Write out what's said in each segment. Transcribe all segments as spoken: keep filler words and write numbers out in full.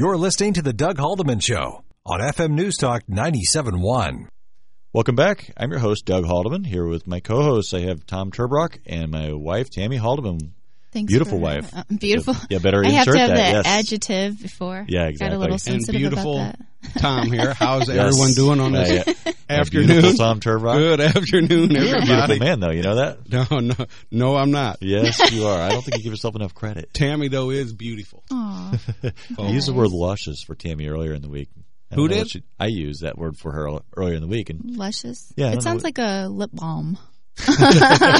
You're listening to The Doug Haldeman Show on F M News Talk ninety-seven point one. Welcome back. I'm your host, Doug Haldeman, here with my co-hosts. I have Tom Turbrock and my wife, Tammy Haldeman. Thanks beautiful for, wife. Uh, beautiful. Yeah, better I insert have to have that. the yes. adjective before. Yeah, exactly. Got a little sensitive and beautiful about that. Tom here. How's Yes. everyone doing on this Uh, yeah. afternoon? Beautiful Tom Turbrock. Good afternoon, You're a beautiful everybody. man, though. You know that? No, no, no, I'm not. Yes, you are. I don't think you give yourself enough credit. Tammy, though, is beautiful. Aw. I used the word luscious for Tammy earlier in the week. I Who don't know did? what she- I used that word for her earlier in the week. And Luscious. Yeah, I don't It know sounds what- like a lip balm. But no,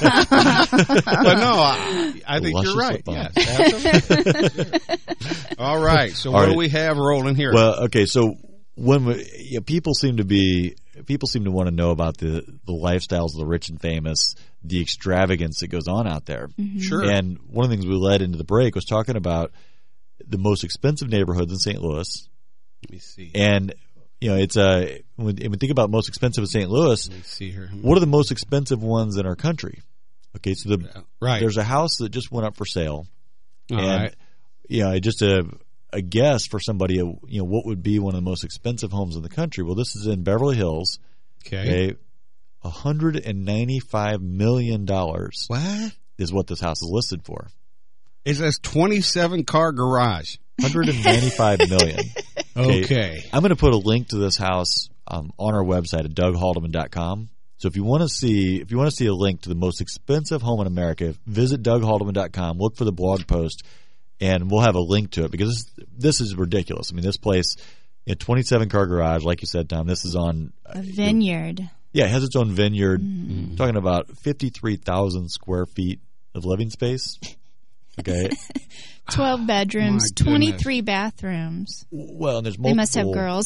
I, I think Luscious you're right. lip balm. Yes, absolutely. All right. So All what right. do we have rolling here? Well, okay, so when we, yeah, people seem to be people seem to want to know about the the lifestyles of the rich and famous, the extravagance that goes on out there. Sure. And one of the things we led into the break was talking about the most expensive neighborhoods in Saint Louis. Let me see. And you know, it's a when, when we think about most expensive in Saint Louis, Let me see here. what are the most expensive ones in our country? Okay, so the Right. there's a house that just went up for sale. All and right. you know, just a a guess for somebody, you know, what would be one of the most expensive homes in the country? Well, this is in Beverly Hills. Okay. Okay, one hundred ninety-five million dollars What? is what this house is listed for. It says twenty-seven car garage. one hundred ninety-five million dollars. Okay. Okay. I'm going to put a link to this house um, on our website at doug haldeman dot com. So if you want to see if you want to see a link to the most expensive home in America, visit doug haldeman dot com. Look for the blog post, and we'll have a link to it because this, this is ridiculous. I mean, this place, a twenty-seven car garage, like you said, Tom. This is on A vineyard. yeah, it has its own vineyard. Mm-hmm. Talking about fifty-three thousand square feet of living space. Okay. twelve bedrooms, My goodness. twenty-three bathrooms. Well, and there's multiple. They must have girls.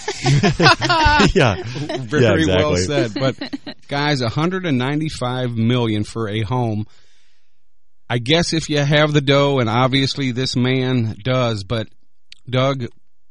yeah. Very Yeah, exactly. well said. But guys, one hundred ninety-five million dollars for a home. I guess if you have the dough, and obviously this man does, but Doug,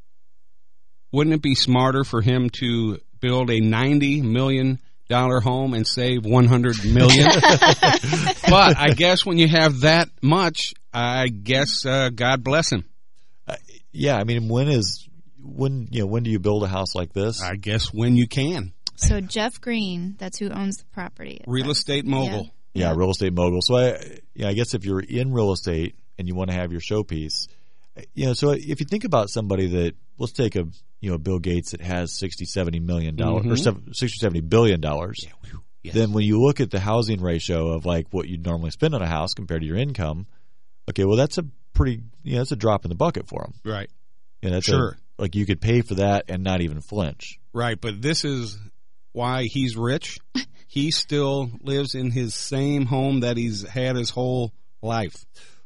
wouldn't it be smarter for him to build a ninety million dollars home and save one hundred million dollars? But I guess when you have that much, I guess uh, God bless him. Yeah, I mean, when is when you know when do you build a house like this? I guess when you can. So Jeff Green, that's who owns the property. Real estate mogul. Yeah, real estate mogul. So I, yeah, I guess if you're in real estate and you want to have your showpiece, you know, so if you think about somebody that, let's take a, you know, Bill Gates that has sixty, seventy million dollars Mhm. or seven- sixty, seventy billion dollars. Yeah, whew, yes. Then when you look at the housing ratio of like what you'd normally spend on a house compared to your income, okay, well that's a pretty, you know, that's a drop in the bucket for them. Right. You know, that's Sure. a, like you could pay for that and not even flinch. Right, but this is why he's rich. He still lives in his same home that he's had his whole life.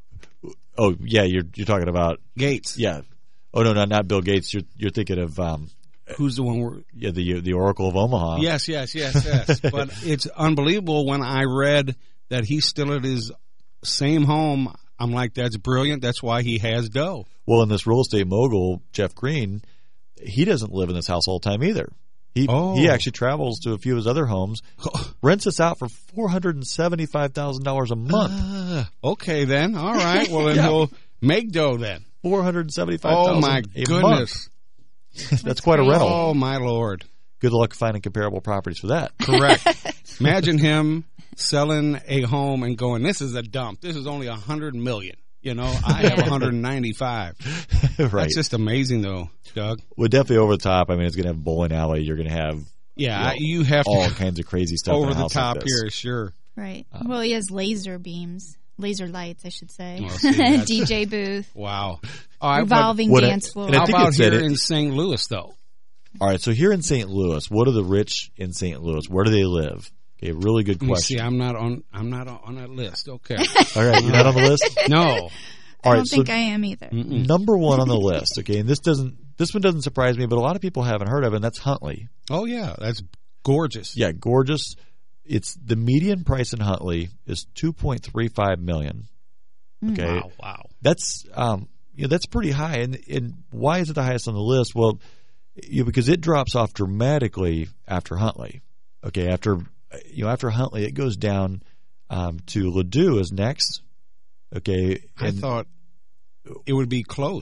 Oh yeah, you're you're talking about Gates. yeah. Oh no, not not Bill Gates. You're you're thinking of um Who's the one where yeah the the Oracle of Omaha. Yes, yes, yes, yes. But it's unbelievable when I read that he's still at his same home. I'm like, that's brilliant. That's why he has dough. Well, in this real estate mogul, Jeff Green, he doesn't live in this house all the time either. He Oh. he actually travels to a few of his other homes, rents this out for four hundred and seventy five thousand dollars a month. Uh, okay, then. All right. Well, then Yeah. he'll make dough then. Four hundred and seventy five Oh, thousand. my a goodness. month. That's quite a crazy. rental. Oh, my Lord. Good luck finding comparable properties for that. Correct. Imagine him selling a home and going, this is a dump. This is only a hundred million. You know, I have one hundred ninety-five. Right. That's just amazing, though, Doug. Well, definitely over the top. I mean, it's going to have a bowling alley. You're going to have Yeah, you, you, know, have all to kinds of crazy stuff in over a the house top like this. here, sure. Right. well, he has laser beams, laser lights, I should say. Well, see, that's- D J booth, Wow. All right, but revolving what I- dance floor. and I how think about it said here it- in Saint Louis, though? All right, so here in Saint Louis, what are the rich in Saint Louis? Where do they live? Okay, really good Let me question. see, I'm not on. I'm not on that list. Okay. All right, you're not on the list? No. All I right, don't think so I am either. Mm-mm. number one on the list, okay, and this doesn't this one doesn't surprise me, but a lot of people haven't heard of it, and that's Huntley. Oh yeah, that's gorgeous. Yeah, gorgeous. It's the median price in Huntley is two point three five million. Okay. Wow. Wow. That's um you know, that's pretty high, and and why is it the highest on the list? Well, you know, because it drops off dramatically after Huntley. Okay, after you know after Huntley, it goes down um, to Ladue is next. Okay, I and thought it would be close.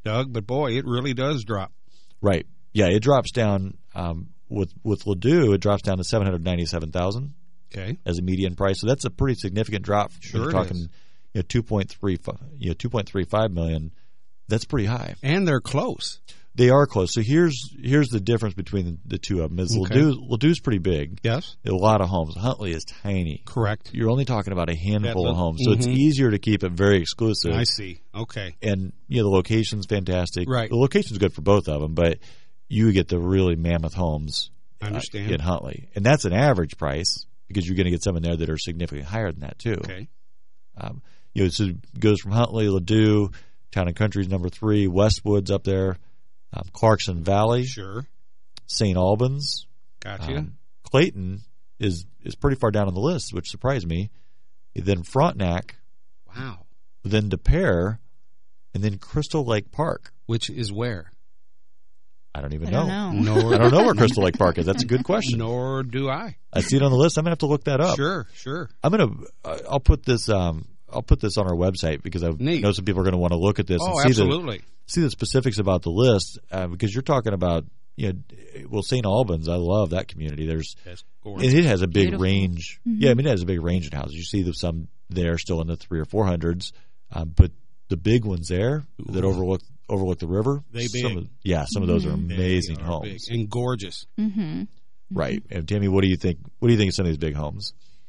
Doug, but boy, it really does drop. Right. Yeah, it drops down um, with with Ladue. It drops down to seven hundred ninety-seven thousand Okay. as a median price. So that's a pretty significant drop. Sure You're it talking, is. you know, two point three, you know, two point three five million. That's pretty high. And they're close. They are close. So here's here's the difference between the, the two of them. Is Okay. Ladue, Ladue's pretty big. Yes. A lot of homes. Huntley is tiny. Correct. You're only talking about a handful That of little- homes, so it's mhm. easier to keep it very exclusive. I see. Okay. And you know the location's fantastic. Right. The location's good for both of them, but you get the really mammoth homes. I understand. Uh, in Huntley, and that's an average price because you're going to get some in there that are significantly higher than that too. Okay. Um, you know, so it goes from Huntley, Ladue, Town and Country's number three, Westwood's up there, um, Clarkson Valley, Sure. Saint Albans, Gotcha. um, Clayton is is pretty far down on the list, which surprised me. Then Frontenac, Wow. then De Pere, and then Crystal Lake Park. Which is where? I don't even I don't know. Nor, I don't know where Crystal Lake Park is. That's a good question. Nor do I. I see it on the list. I'm gonna have to look that up. Sure, sure. I'm gonna. uh, I'll put this. Um, I'll put this on our website because I Neat. know some people are going to want to look at this Oh, and see the absolutely. see the specifics about the list uh, because you're talking about you know well Saint Albans. I love that community. There's That's and gorgeous. it has a big Beautiful. range. Mhm. Yeah, I mean it has a big range in houses. You see the, some there still in the three or four hundreds, um, but the big ones there that Ooh. overlook overlook the river. They some big. of, yeah, some of those are Mhm. They amazing are homes. big and gorgeous. Mm-hmm. Right. And Tammy, what do you think? What do you think of some of these big homes?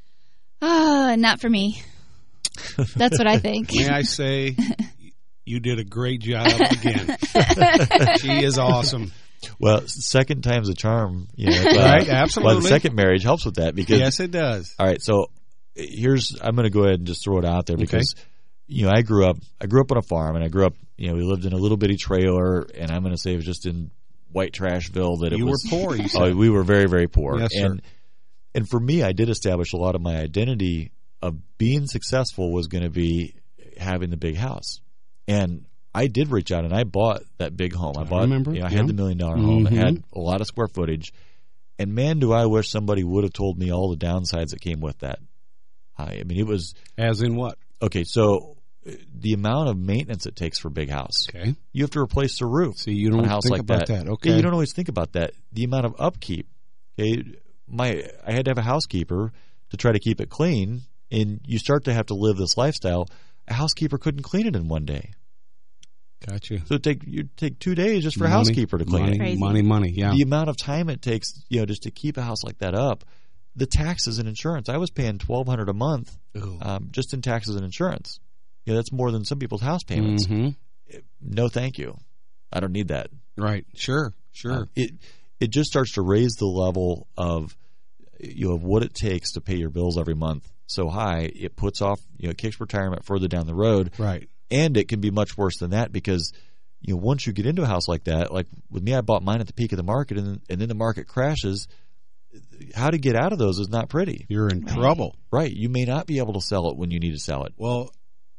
Ah, not for me. That's what I think. May I say, you did a great job again. She is awesome. Well, second time's a charm, you know. uh, Right, Well, absolutely. the second marriage helps with that because Yes, it does. all right, so here's I'm going to go ahead and just throw it out there because you know I grew up I grew up on a farm and I grew up you know we lived in a little bitty trailer and I'm going to say it was just in White Trashville that it You were was poor, you said. oh, we were very very poor Yes, sir. and and for me I did establish a lot of my identity of being successful was going to be having the big house and I did reach out and I bought that big home. I I bought remember, you know I yeah. had the million dollar home. Mhm. It had a lot of square footage. And man, do I wish somebody would have told me all the downsides that came with that. I, I mean, it was As in what? okay. So uh, the amount of maintenance it takes for a big house, Okay. you have to replace the roof. See, you on don't a house think like about that. that. Okay. Yeah, you don't always think about that. The amount of upkeep. Okay, my I had to have a housekeeper to try to keep it clean, and you start to have to live this lifestyle. A housekeeper couldn't clean it in one day, Gotcha. so it take you take two days just for a Money, housekeeper to clean money, it. Crazy. Money, money, yeah. The amount of time it takes, you know, just to keep a house like that up, the taxes and insurance. I was paying twelve hundred a month Ooh. um, just in taxes and insurance. Yeah, that's more than some people's house payments. Mhm. No, thank you. I don't need that. Right. Sure. Sure. Uh, it it just starts to raise the level of you know of what it takes to pay your bills every month so high. It puts off, you know, it kicks retirement further down the road, right. and it can be much worse than that because. You know, once you get into a house like that, like with me, I bought mine at the peak of the market, and and then the market crashes. How to get out of those is not pretty, You're in Right. trouble. right? You may not be able to sell it when you need to sell it. Well,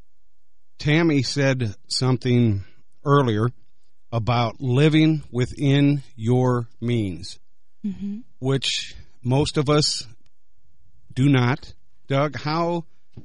Tammy said something earlier about living within your means, Mm-hmm. which most of us do not. Doug, how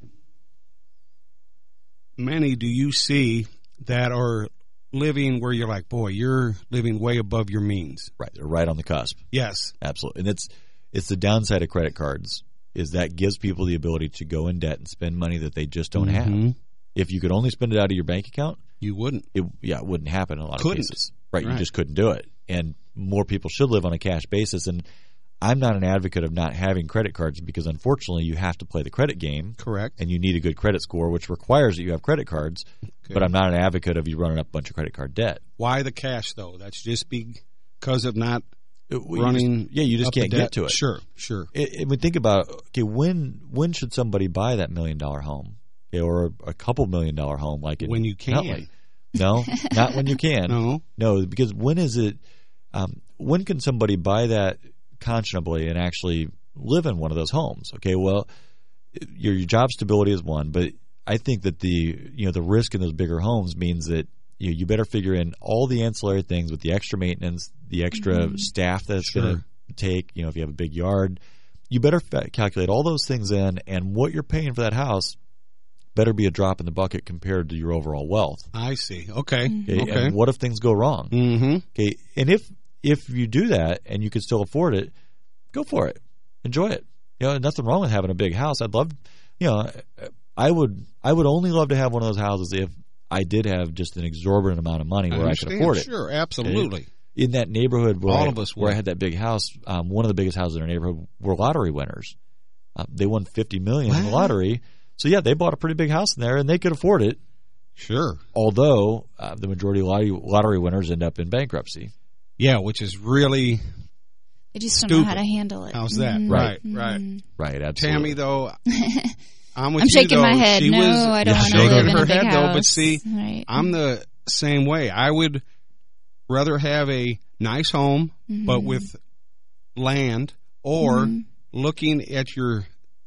many do you see that are living where you're like, boy, you're living way above your means? Right, they're right on the cusp, Yes. absolutely. And it's it's the downside of credit cards is that gives people the ability to go in debt and spend money that they just don't have. Mhm. If you could only spend it out of your bank account, You wouldn't. it yeah, it wouldn't happen in a lot Couldn't. of cases. Right, Right. you just couldn't do it. And more people should live on a cash basis. And I'm not an advocate of not having credit cards because unfortunately you have to play the credit game. Correct. And you need a good credit score, which requires that you have credit cards. Okay. But I'm not an advocate of you running up a bunch of credit card debt. Why the cash, though? That's just because of not It- you running. just- yeah, you just up the can't get debt. to it. Sure, sure. It, it, we think about okay, when when should somebody buy that million dollar home, okay, or a, a couple million dollar home, like in When you can. Huntley? No, not when you can. No. No, because when is it? Um, when can somebody buy that conscionably and actually live in one of those homes? Okay, well, your, your job stability is one, but I think that the you know the risk in those bigger homes means that you know, you better figure in all the ancillary things with the extra maintenance, the extra Mm-hmm. staff that it's Sure. going to take. You know, if you have a big yard, you better fa- calculate all those things in, and what you're paying for that house better be a drop in the bucket compared to your overall wealth. I see. Okay. Okay. Okay. And what if things go wrong? Mm-hmm. Okay. And if if you do that and you can still afford it, go for it. Enjoy it. You know, nothing wrong with having a big house. I'd love, you know, I would I would only love to have one of those houses if I did have just an exorbitant amount of money where I, I could afford it. Sure, absolutely. In that neighborhood where all I, of us where would. I had that big house, um, one of the biggest houses in our neighborhood were lottery winners. Uh, they won fifty million dollars in the lottery. So yeah, they bought a pretty big house in there, and they could afford it. Sure. Although uh, the majority of lottery, lottery winners end up in bankruptcy. Yeah, which is really They just don't stupid. know how to handle it. How's that? Mhm. Right, Mhm. right. Right, absolutely. Tammy, though, I'm with I'm you, shaking though. my head. She No, was, I don't yeah, want to shaking live in her a big head, house. though, but see, Right. I'm the same way. I would rather have a nice home, Mhm. but with land, or Mhm. looking at your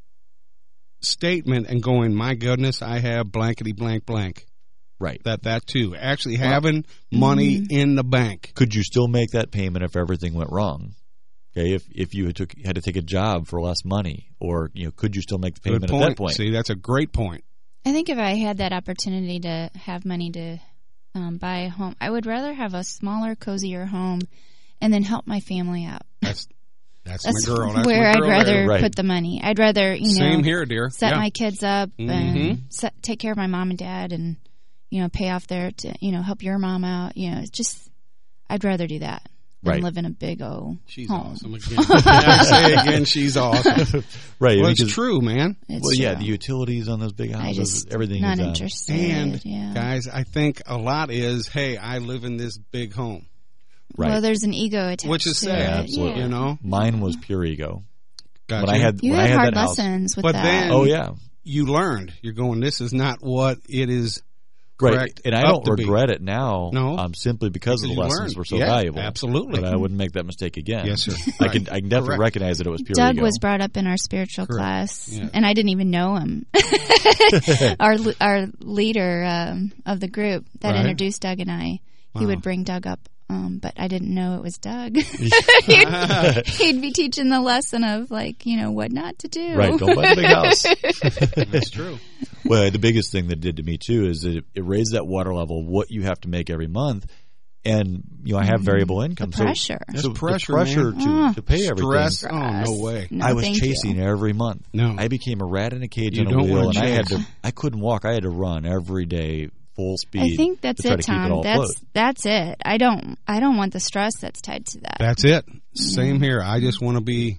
statement and going, my goodness, I have blankety blank blank. Right. That that too. Actually having money Mhm. in the bank. Could you still make that payment if everything went wrong? Okay, if if you had, took, had to take a job for less money, or you know, could you still make the Good payment point. at that point? See, that's a great point. I think if I had that opportunity to have money to um, buy a home, I would rather have a smaller, cozier home and then help my family out. That's that's, That's my girl. That's where my I'd girl rather there. Right. put the money. I'd rather, you know, Same here, dear. set Yeah. my kids up Mhm. and set, take care of my mom and dad and, you know, pay off their, to, you know, help your mom out. You know, it's just, I'd rather do that than Right. live in a big old She's home. awesome again. I say again, she's awesome. Right. Well, because, it's true, man. It's well, yeah, true. the utilities on those big I houses, just everything not is um, interested. And yeah. guys, I think a lot is, hey, I live in this big home, right. Well, there's an ego attached which is to sad. it. Yeah, absolutely. Yeah. You know, Mine was pure ego. Gotcha. When I had You when had I had hard that house, lessons with But that. then- oh yeah, you learned. You're going. This is not what it is. right. Correct. And I Up don't to be. regret it now. No. um, simply because of the Because you lessons learned. were so Yeah, valuable. absolutely. But I wouldn't make that mistake again. Yes, sir. I Right. can I can definitely Correct. recognize that it was pure Doug ego. was brought up in our spiritual Correct. class, Yeah. and I didn't even know him. our our leader um, of the group that Right. introduced Doug and I, he Wow. would bring Doug up, um, but I didn't know it was Doug. he'd, he'd be teaching the lesson of like, you know, what not to do. Right, don't buy the big house. That's true. Well, the biggest thing that it did to me too is that it, it raised that water level of what you have to make every month, and you know I have variable income, The so pressure. so That's pressure, the pressure man. to, Oh. to pay everything. Stress. Oh, no way. No, I was thank chasing you. every month. No. I became a rat in a cage You on a don't wheel, wanna and I had chase. to. I couldn't walk. I had to run every day, full speed. I think that's to try it, to keep it Tom. all That's afloat. that's it. I don't I don't want the stress that's tied to that. That's it. Same here. I just want to be.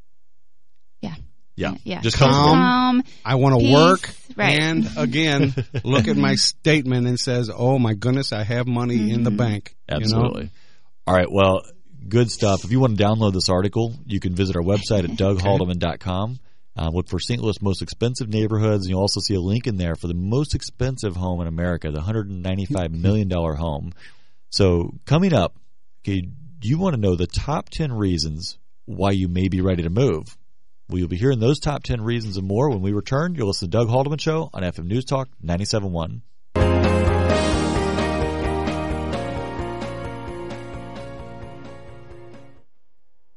yeah. Yeah, Yeah. just Calm. comfortable. Um, I want to Peace. work, Right. and again, look at my statement and says, "Oh my goodness, I have money in the Mm-hmm. bank." Absolutely. You know? All right. Well, good stuff. If you want to download this article, you can visit our website at doug haldeman dot com. Uh, look for Saint Louis most expensive neighborhoods, and you'll also see a link in there for the most expensive home in America, the one hundred ninety-five million dollars home. So coming up, okay, you want to know the top ten reasons why you may be ready to move. Well, you'll be hearing those top ten reasons and more when we return. You'll listen to Doug Haldeman Show on F M News Talk ninety-seven point one.